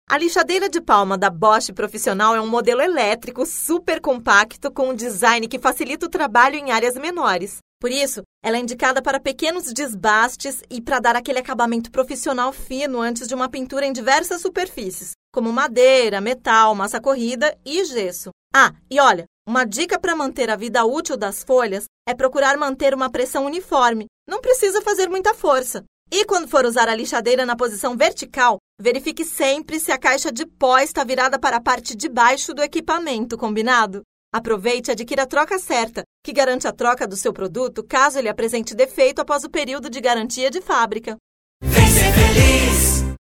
A lixadeira de palma da Bosch Profissional é um modelo elétrico super compacto com um design que facilita o trabalho em áreas menores. Por isso, ela é indicada para pequenos desbastes e para dar aquele acabamento profissional fino antes de uma pintura em diversas superfícies, como madeira, metal, massa corrida e gesso. E olha, uma dica para manter a vida útil das folhas é procurar manter uma pressão uniforme. Não precisa fazer muita força. E quando for usar a lixadeira na posição vertical, verifique sempre se a caixa de pó está virada para a parte de baixo do equipamento, combinado? Aproveite e adquira a troca certa, que garante a troca do seu produto caso ele apresente defeito após o período de garantia de fábrica. Vem ser feliz!